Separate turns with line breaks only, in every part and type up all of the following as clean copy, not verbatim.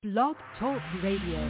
Blog Talk Radio.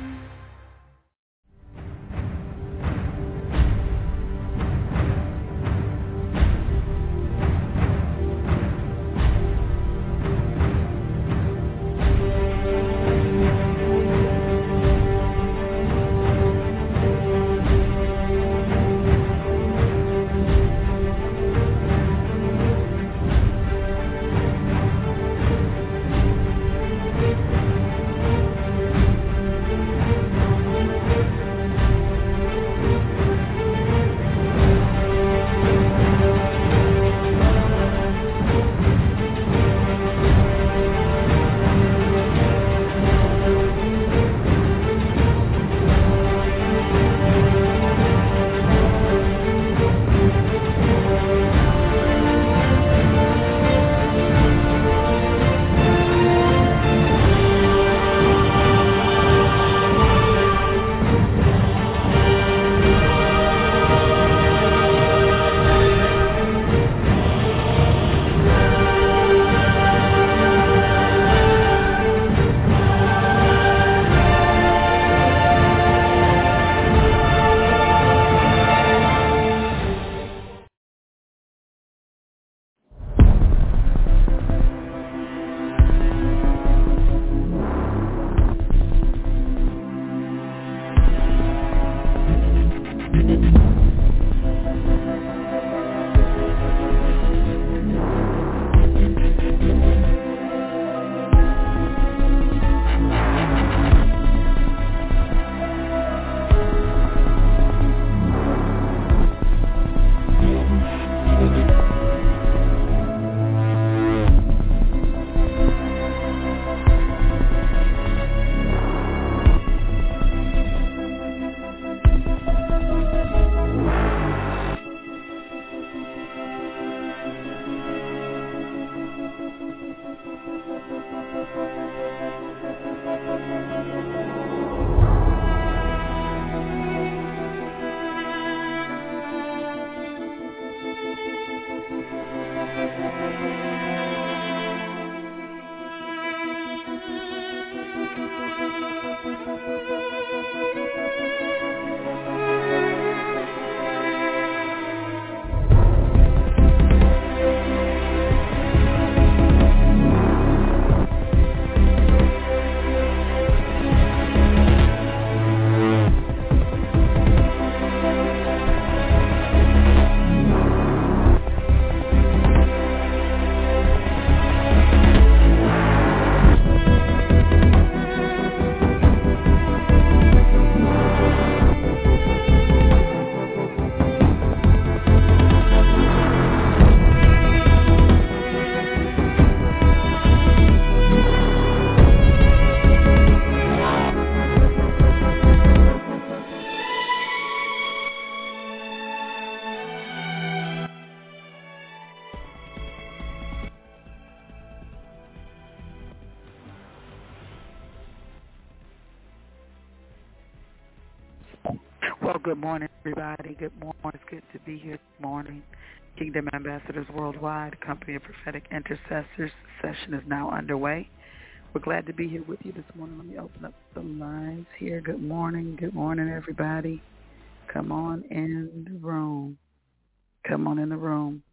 Well, good morning, everybody. Good morning. It's good to be here this morning. Kingdom Ambassadors Worldwide, Company of Prophetic Intercessors. Session is now underway. We're glad to be here with you this morning. Let me open up the lines here. Good morning. Good morning, everybody. Come on in the room. Come on in the room.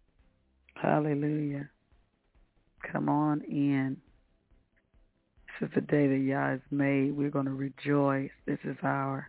Hallelujah. Come on in. This is the day that Yah has made. We're going to rejoice. This is our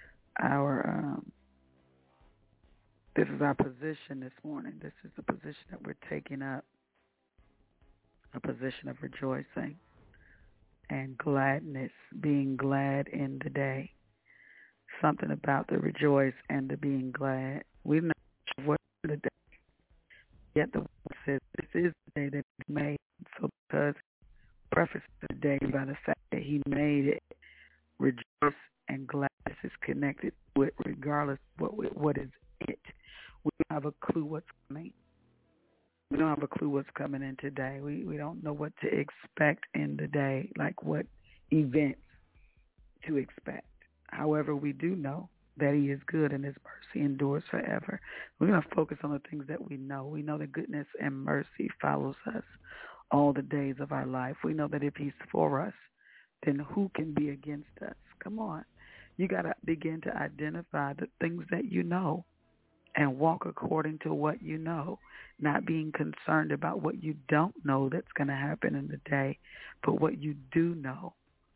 position this morning. This is the position that we're taking up, a position of rejoicing and gladness, being glad in the day. Something about the rejoice and the being glad. We know what the day, yet the word says this is the day that He made. So because preface the day by the fact that He made it, rejoice and gladness is connected to it, regardless of what is it. We don't have a clue what's coming. We don't have a clue what's coming in today. We don't know what to expect in the day, like what events to expect. However, we do know that He is good and His mercy endures forever. We're going to focus on the things that we know. We know that goodness and mercy follows us all the days of our life. We know that if He's for us, then who can be against us? Come on. You got to begin to identify the things that you know and walk according to what you know, not being concerned about what you don't know that's going to happen in the day, but what you do know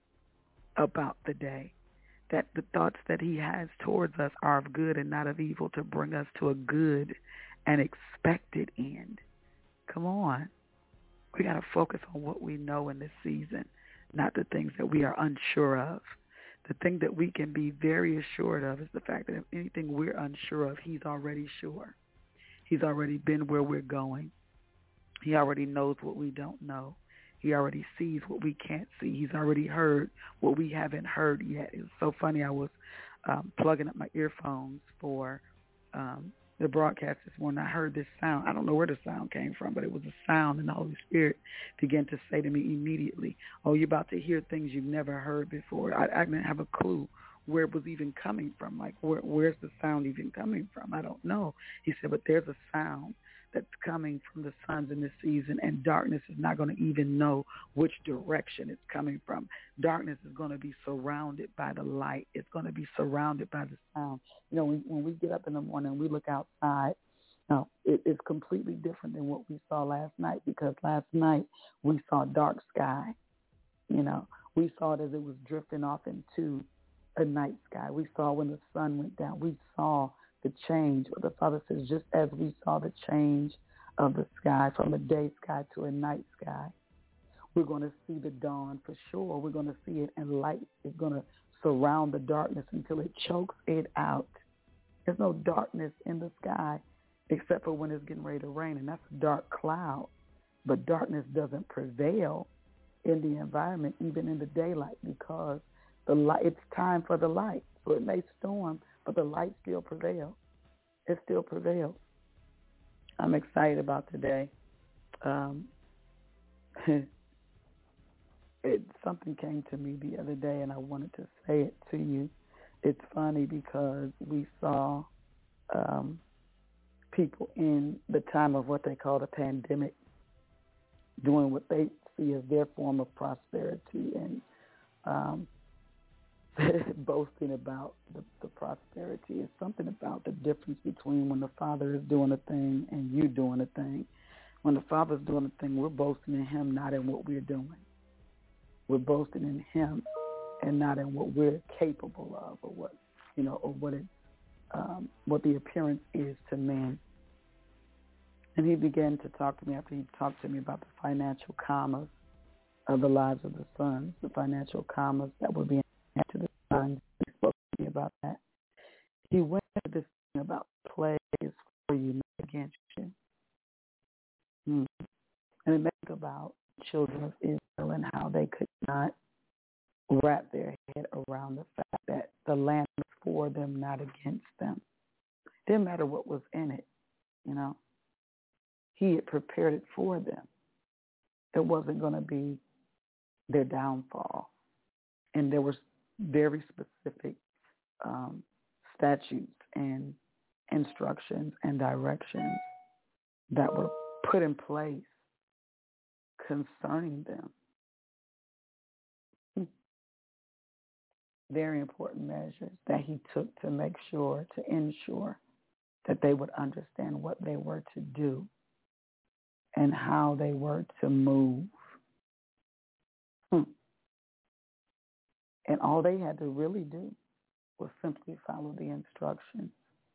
about the day, that the thoughts that he has towards us are of good and not of evil, to bring us to a good and expected end. Come on. We got to focus on what we know in this season, not the things that we are unsure of. The thing that we can be very assured of is the fact that if anything we're unsure of, he's already sure. He's already been where we're going. He already knows what we don't know. He already sees what we can't see. He's already heard what we haven't heard yet. It was so funny. I was plugging up my earphones for the broadcast this morning. I heard this sound. I don't know where the sound came from, but it was a sound, and the Holy Spirit began to say to me immediately, oh, you're about to hear things you've never heard before. I didn't have a clue where it was even coming from. Like, where's the sound even coming from? I don't know. He said, but there's a sound that's coming from the sons in this season, and darkness is not going to even know which direction it's coming from. Darkness is going to be surrounded by the light. It's going to be surrounded by the sound. You know, when we get up in the morning and we look outside, it's completely different than what we saw last night, because last night we saw dark sky. You know, we saw it as it was drifting off into a night sky. We saw when the sun went down. We saw the change. But the Father says, just as we saw the change of the sky from a day sky to a night sky, we're going to see the dawn for sure. We're going to see it, and light is going to surround the darkness until it chokes it out. There's no darkness in the sky except for when it's getting ready to rain, and that's a dark cloud. But darkness doesn't prevail in the environment, even in the daylight, because the light, it's time for the light. So it may storm, but the light still prevails. It still prevails. I'm excited about today. Something came to me the other day, and I wanted to say it to you. It's funny because we saw people in the time of what they call the pandemic doing what they see as their form of prosperity, and boasting about the prosperity. Is something about the difference between when the Father is doing a thing and you doing a thing. When the Father's doing a thing, we're boasting in him, not in what we're doing. We're boasting in him and not in what we're capable of, or what, you know, or what the appearance is to man. And he began to talk to me after he talked to me about the financial commas of the lives of the sons, the financial commas that were being added to the sons. He spoke to me about that. He went to this thing about plays for you, not against you. And it made about children of Israel and how they could not wrap their head around the fact that the land was for them, not against them. It didn't matter what was in it, you know. He had prepared it for them. It wasn't going to be their downfall. And there were very specific statutes and instructions and directions that were put in place concerning them. Very important measures that he took to make sure, to ensure that they would understand what they were to do and how they were to move. And all they had to really do was simply follow the instructions.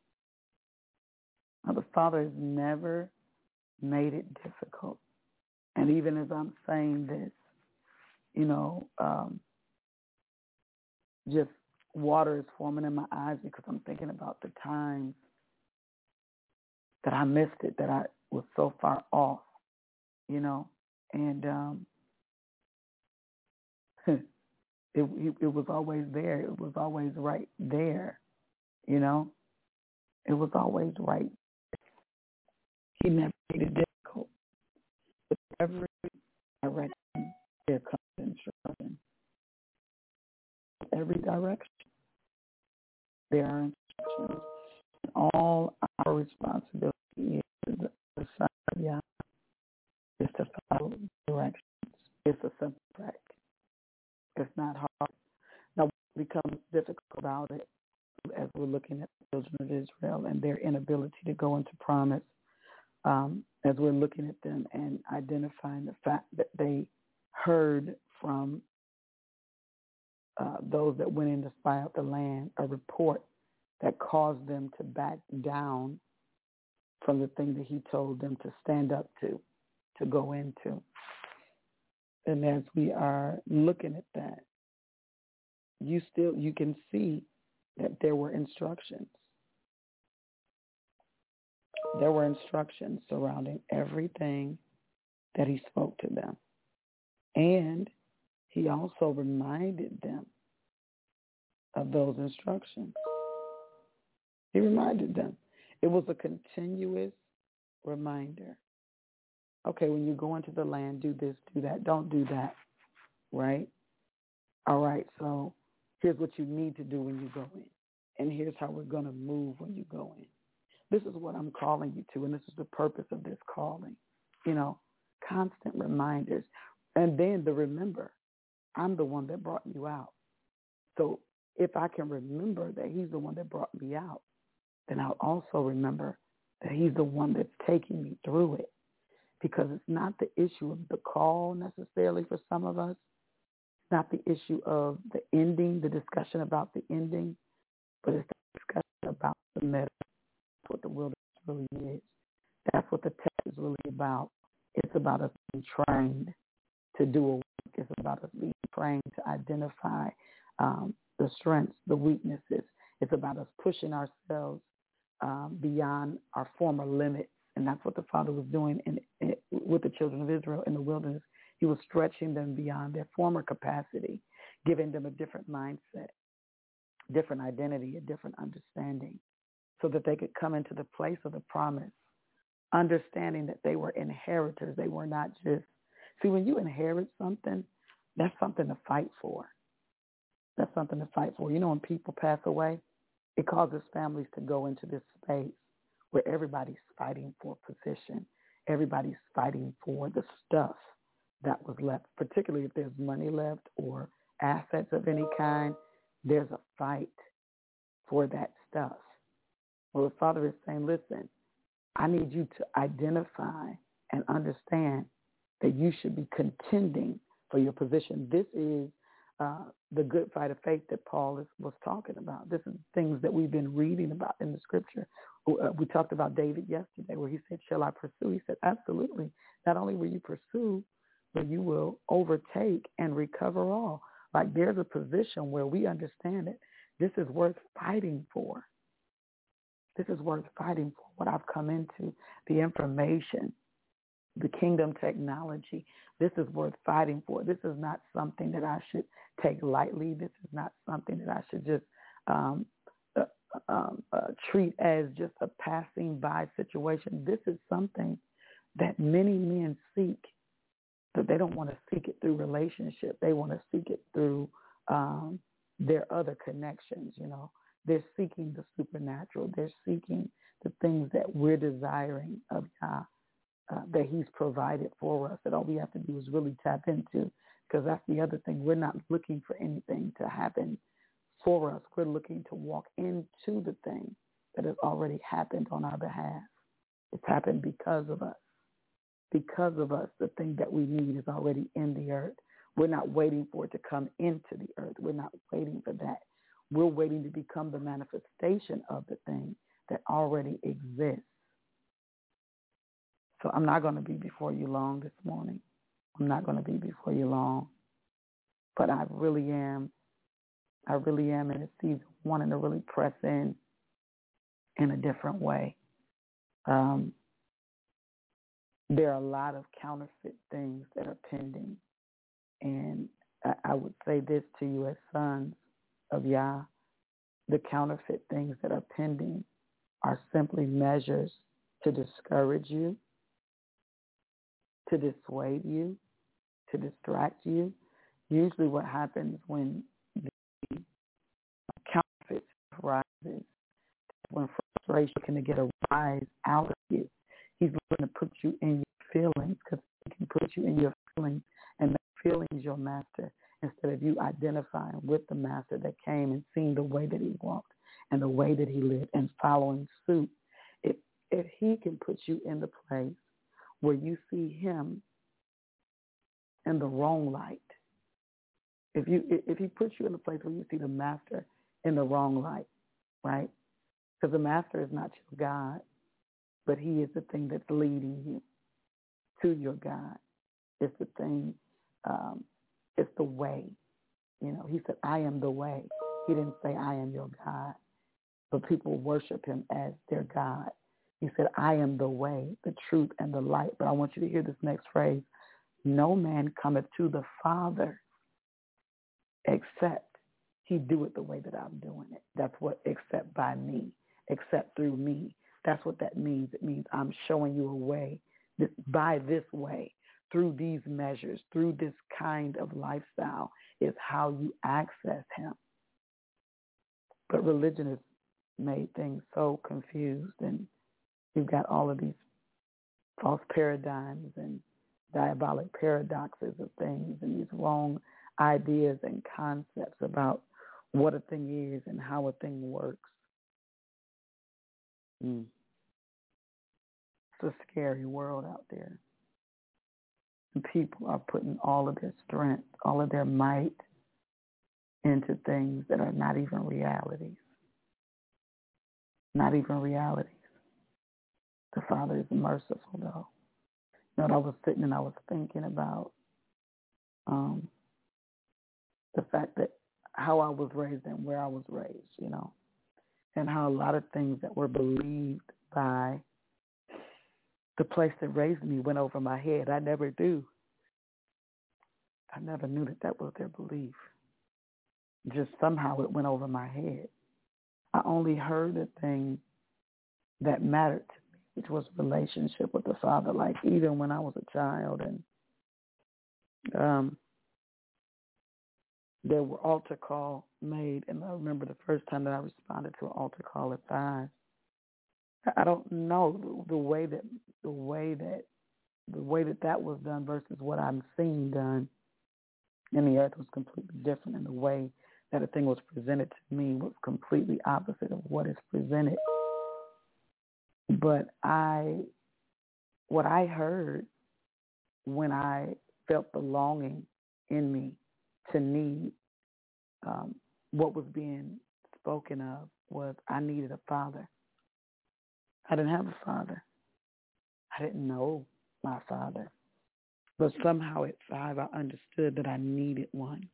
Now, the Father has never made it difficult. And even as I'm saying this, you know, just water is forming in my eyes because I'm thinking about the times that I missed it, that I was so far off, you know, and it was always there. It was always right there, you know. It was always right. He never made it difficult. With every direction, there comes instruction. Every direction, there are instructions. All our responsibility is the Son of Yah is to follow directions. It's a simple fact. It's not hard. Now, what becomes difficult about it as we're looking at the children of Israel and their inability to go into promise, as we're looking at them and identifying the fact that they heard from those that went in to spy out the land a report that caused them to back down from the thing that he told them to stand up to go into. And as we are looking at that, you can see that there were instructions. There were instructions surrounding everything that he spoke to them. And he also reminded them of those instructions. He reminded them. It was a continuous reminder. Okay, when you go into the land, do this, do that. Don't do that, right? All right, so here's what you need to do when you go in. And here's how we're going to move when you go in. This is what I'm calling you to, and this is the purpose of this calling. Constant reminders. And then the remember, I'm the one that brought you out. So if I can remember that he's the one that brought me out, then I'll also remember that he's the one that's taking me through it. Because it's not the issue of the call necessarily for some of us. It's not the issue of the ending, the discussion about the ending, but it's the discussion about the middle. That's what the wilderness really is. That's what the text is really about. It's about us being trained to do a work. It's about us being trained to identify the strengths, the weaknesses. It's about us pushing ourselves beyond our former limits. And that's what the Father was doing with the children of Israel in the wilderness. He was stretching them beyond their former capacity, giving them a different mindset, different identity, a different understanding, so that they could come into the place of the promise, understanding that they were inheritors. They were not just, see, when you inherit something, that's something to fight for. That's something to fight for. When people pass away, it causes families to go into this space where everybody's fighting for position. Everybody's fighting for the stuff that was left, particularly if there's money left or assets of any kind. There's a fight for that stuff. Well, the Father is saying, listen, I need you to identify and understand that you should be contending for your position. This is the good fight of faith that Paul was talking about. This is things that we've been reading about in the scripture. We talked about David yesterday where he said, shall I pursue? He said, absolutely. Not only will you pursue, but you will overtake and recover all. Like there's a position where we understand it. This is worth fighting for. This is worth fighting for. What I've come into, the information, the kingdom technology, this is worth fighting for. This is not something that I should take lightly. This is not something that I should just treat as just a passing by situation. This is something that many men seek, but they don't want to seek it through relationship. They want to seek it through their other connections. They're seeking the supernatural. They're seeking the things that we're desiring of God. That he's provided for us, that all we have to do is really tap into, because that's the other thing. We're not looking for anything to happen for us. We're looking to walk into the thing that has already happened on our behalf. It's happened because of us. Because of us, the thing that we need is already in the earth. We're not waiting for it to come into the earth. We're not waiting for that. We're waiting to become the manifestation of the thing that already exists. So I'm not going to be before you long this morning. I'm not going to be before you long. But I really am in a season wanting to really press in a different way. There are a lot of counterfeit things that are pending. And I would say this to you as sons of Yah. The counterfeit things that are pending are simply measures to discourage you, to dissuade you, to distract you. Usually what happens when the counterfeit rises, when frustration can get a rise out of you, he's going to put you in your feelings, because he can put you in your feelings, and that feeling is your master. instead of you identifying with the master that came and seeing the way that he walked and the way that he lived and following suit. If he can put you in the place where you see him in the wrong light, if he puts you in the place where you see the master in the wrong light, right? Because the master is not your God, but he is the thing that's leading you to your God. It's the thing, it's the way. You know, he said, I am the way. He didn't say, I am your God. But people worship him as their God. He said, I am the way, the truth, and the light. But I want you to hear this next phrase. No man cometh to the Father except he do it the way that I'm doing it. That's what except by me, except through me. That's what that means. It means I'm showing you a way, by this way, through these measures, through this kind of lifestyle is how you access him. But religion has made things so confused, and you've got all of these false paradigms and diabolic paradoxes of things and these wrong ideas and concepts about what a thing is and how a thing works. It's a scary world out there. And people are putting all of their strength, all of their might into things that are not even realities. Not even realities. The Father is merciful, though. You know, I was sitting and I was thinking about the fact that how I was raised and where I was raised, you know, and how a lot of things that were believed by the place that raised me went over my head. I never knew. I never knew that that was their belief. Just somehow it went over my head. I only heard the thing that mattered to me, which was relationship with the Father. Like even when I was a child, and there were altar call made, and I remember the first time that I responded to an altar call at 5. I don't know the way that was done versus what I'm seeing done in the earth was completely different, and the way that a thing was presented to me was completely opposite of what is presented. But what I heard when I felt the longing in me to need what was being spoken of was I needed a father. I didn't have a father. I didn't know my father. But somehow at 5, I understood that I needed one.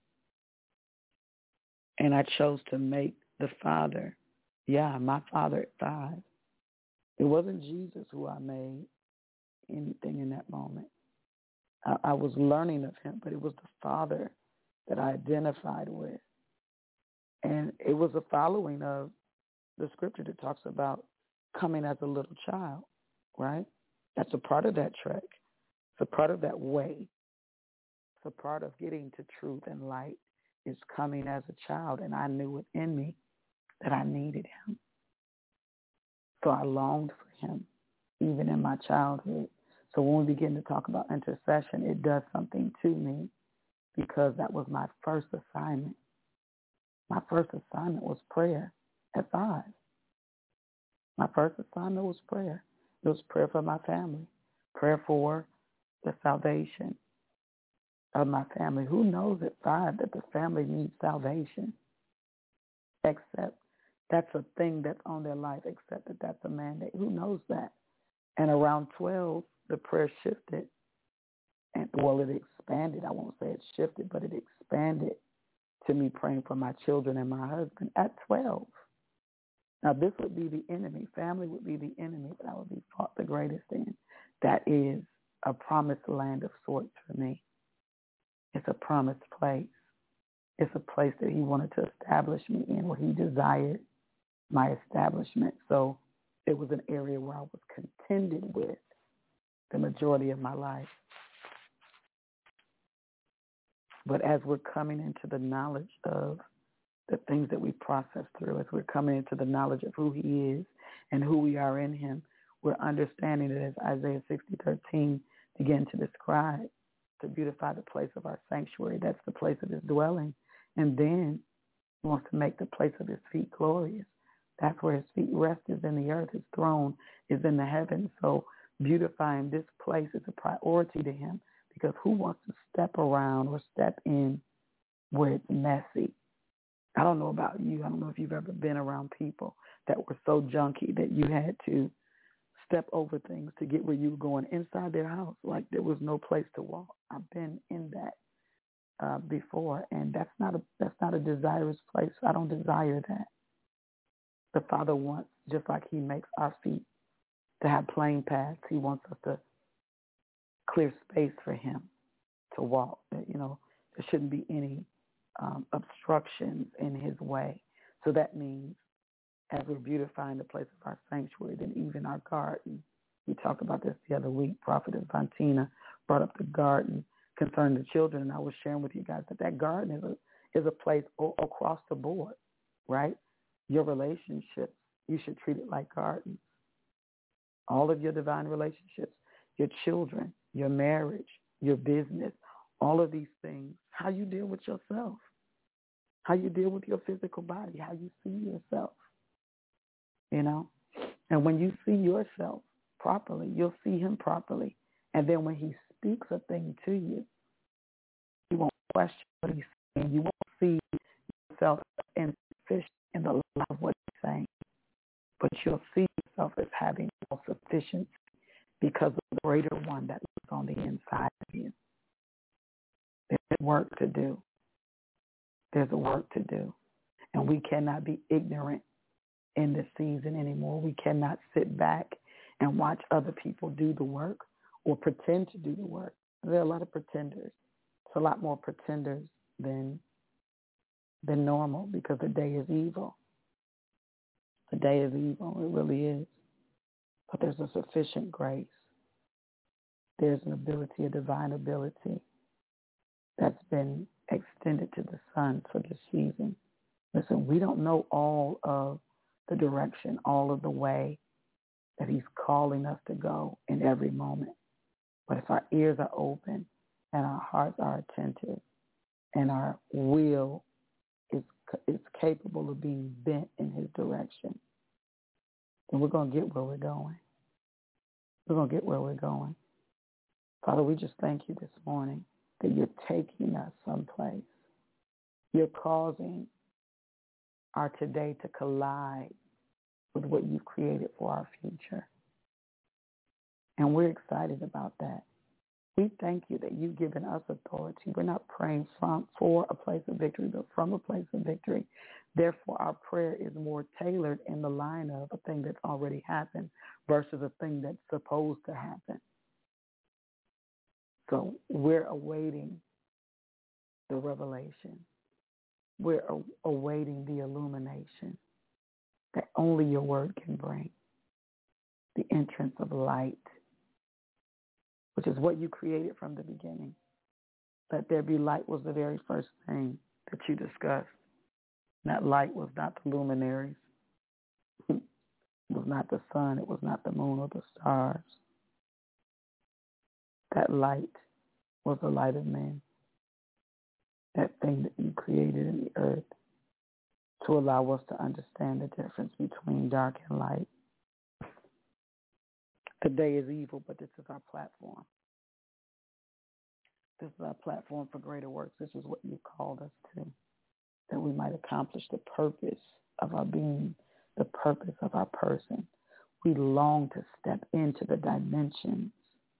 And I chose to make the Father, my Father at 5. It wasn't Jesus who I made anything in that moment. I was learning of him, but it was the Father that I identified with. And it was a following of the scripture that talks about coming as a little child, right? That's a part of that trek. It's a part of that way. It's a part of getting to truth and light is coming as a child. And I knew within me that I needed him. So I longed for him, even in my childhood. So when we begin to talk about intercession, it does something to me because that was my first assignment. My first assignment was prayer at 5. My first assignment was prayer. It was prayer for my family, prayer for the salvation of my family. Who knows at 5 that the family needs salvation? Except that's a thing that's on their life, except that that's a mandate. Who knows that? And around 12, the prayer shifted. And it expanded. I won't say it shifted, but it expanded to me praying for my children and my husband at 12. Now, this would be the enemy. Family would be the enemy that I would be fought the greatest in. That is a promised land of sorts for me. It's a promised place. It's a place that he wanted to establish me in, where he desired my establishment. So it was an area where I was contended with the majority of my life. But as we're coming into the knowledge of the things that we process through, as we're coming into the knowledge of who he is and who we are in him, we're understanding that as Isaiah 60:13 began to describe, to beautify the place of our sanctuary. That's the place of his dwelling. And then he wants to make the place of his feet glorious. That's where his feet rest, is in the earth. His throne is in the heavens. So beautifying this place is a priority to him, because who wants to step around or step in where it's messy? I don't know about you. I don't know if you've ever been around people that were so junky that you had to step over things to get where you were going inside their house, like there was no place to walk. I've been in that before, and that's not a desirous place. I don't desire that. The Father wants, just like he makes our feet to have plain paths, he wants us to clear space for him to walk. You know, there shouldn't be any obstructions in his way. So that means, as we're beautifying the place of our sanctuary, then even our garden. We talked about this the other week. Prophetess Vantina brought up the garden concerning the children, and I was sharing with you guys that garden is a place across the board, right? Your relationships, you should treat it like gardens. All of your divine relationships, your children, your marriage, your business, all of these things, how you deal with yourself, how you deal with your physical body, how you see yourself, you know? And when you see yourself properly, you'll see him properly. And then when he speaks a thing to you, you won't question what he's saying. You won't see yourself insufficient in the light of what he's saying. But you'll see yourself as having no sufficiency because of the greater one that lives on the inside of you. There's work to do. There's a work to do. And we cannot be ignorant in this season anymore. We cannot sit back and watch other people do the work or pretend to do the work. There are a lot of pretenders. It's a lot more pretenders than normal, because the day is evil. The day is evil. It really is. But there's a sufficient grace. There's an ability, a divine ability that's been extended to the Son for this season. Listen, we don't know all of the direction, all of the way that he's calling us to go in every moment. But if our ears are open and our hearts are attentive and our will is capable of being bent in his direction, then we're going to get where we're going. We're going to get where we're going. Father, we just thank you this morning that you're taking us someplace. You're causing our today to collide with what you've created for our future. And we're excited about that. We thank you that you've given us authority. We're not praying for a place of victory, but from a place of victory. Therefore, our prayer is more tailored in the line of a thing that's already happened versus a thing that's supposed to happen. So we're awaiting the revelation. We're awaiting the illumination that only your word can bring. The entrance of light, which is what you created from the beginning. Let there be light was the very first thing that you discussed. That light was not the luminaries. It was not the sun. It was not the moon or the stars. That light was the light of man. That thing that you created in the earth to allow us to understand the difference between dark and light. The day is evil, but this is our platform. This is our platform for greater works. This is what you called us to, that we might accomplish the purpose of our being, the purpose of our person. We long to step into the dimensions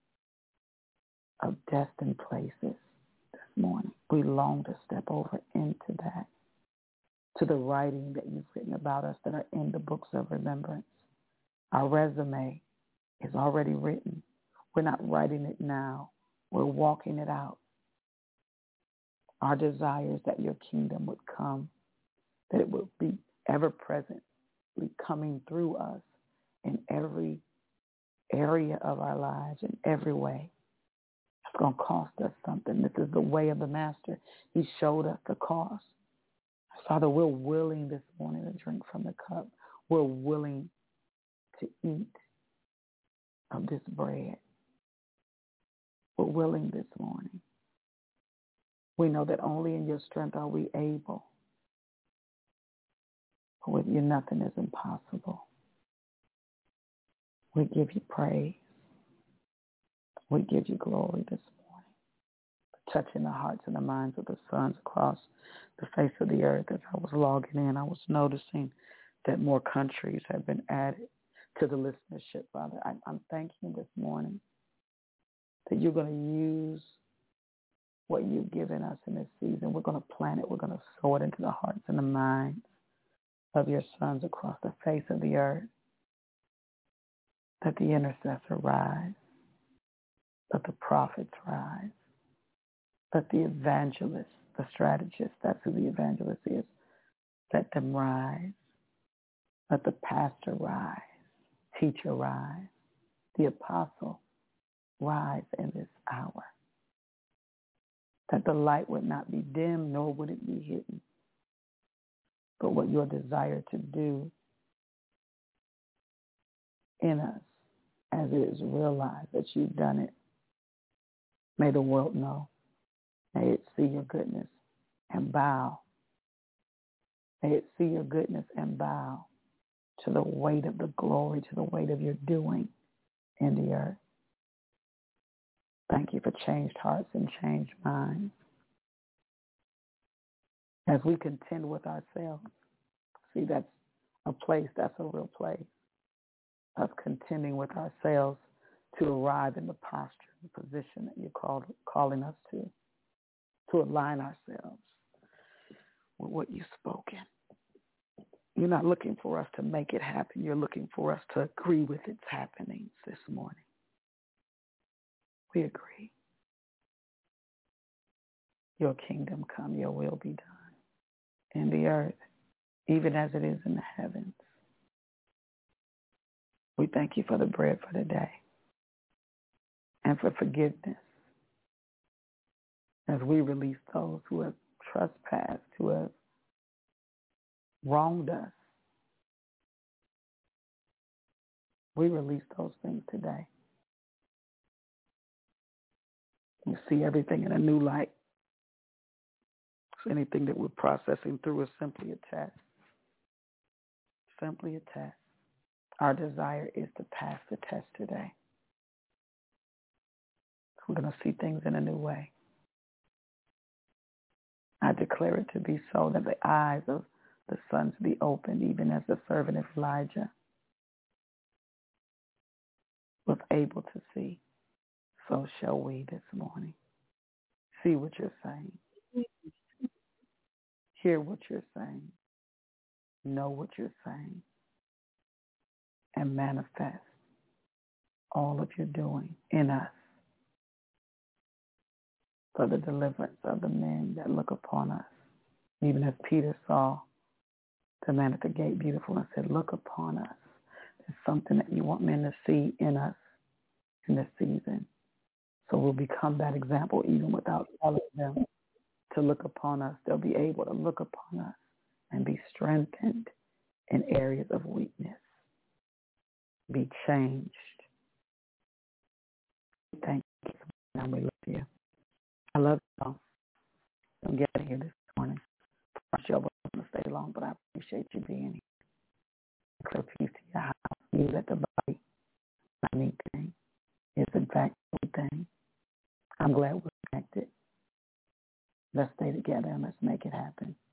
of destined places this morning. We long to step over into that, to the writing that you've written about us that are in the books of remembrance. Our resume is already written. We're not writing it now. We're walking it out. Our desire is that your kingdom would come, that it would be ever presently coming through us in every area of our lives, in every way. It's going to cost us something. This is the way of the master. He showed us the cost. Father, we're willing this morning to drink from the cup. We're willing to eat of this bread. We're willing this morning We know that only in your strength are we able. For with you, nothing is impossible. We give you praise. We give you glory this morning, touching the hearts and the minds of the sons across the face of the earth. As I was logging in, I was noticing that more countries have been added to the listenership, Father. I'm thanking you this morning that you're going to use what you've given us in this season. We're going to plant it. We're going to sow it into the hearts and the minds of your sons across the face of the earth. Let the intercessor rise. Let the prophets rise. Let the evangelists, the strategists, that's who the evangelist is, let them rise. Let the pastor rise, teacher rise, the apostle rise in this hour. That the light would not be dim, nor would it be hidden. But what your desire to do in us, as it is realized that you've done it, may the world know. May it see your goodness and bow. May it see your goodness and bow to the weight of the glory, to the weight of your doing in the earth. Thank you for changed hearts and changed minds. As we contend with ourselves, see, that's a place, that's a real place. Us contending with ourselves to arrive in the posture, the position that you're calling us to align ourselves with what you've spoken. You're not looking for us to make it happen. You're looking for us to agree with its happenings this morning. We agree. Your kingdom come, your will be done in the earth, even as it is in the heavens. We thank you for the bread for today and for forgiveness as we release those who have trespassed, who have wronged us. We release those things today. You see everything in a new light. So anything that we're processing through is simply a test. Simply a test. Our desire is to pass the test today. We're going to see things in a new way. I declare it to be so, that the eyes of the sons be opened, even as the servant of Elijah was able to see. So shall we this morning. See what you're saying. Hear what you're saying. Know what you're saying. And manifest all of your doing in us for the deliverance of the men that look upon us. Even as Peter saw the man at the gate beautiful and said, look upon us. There's something that you want men to see in us in this season. So we'll become that example even without telling them to look upon us. They'll be able to look upon us and be strengthened in areas of weakness. Be changed. Thank you. And we love you. I love you all. I'm getting here this morning. I'm sure I wasn't going to stay long, but I appreciate you being here. Clear peace to your house. You let the body not anything. It's in fact everything. I'm glad we're connected. Let's stay together and let's make it happen.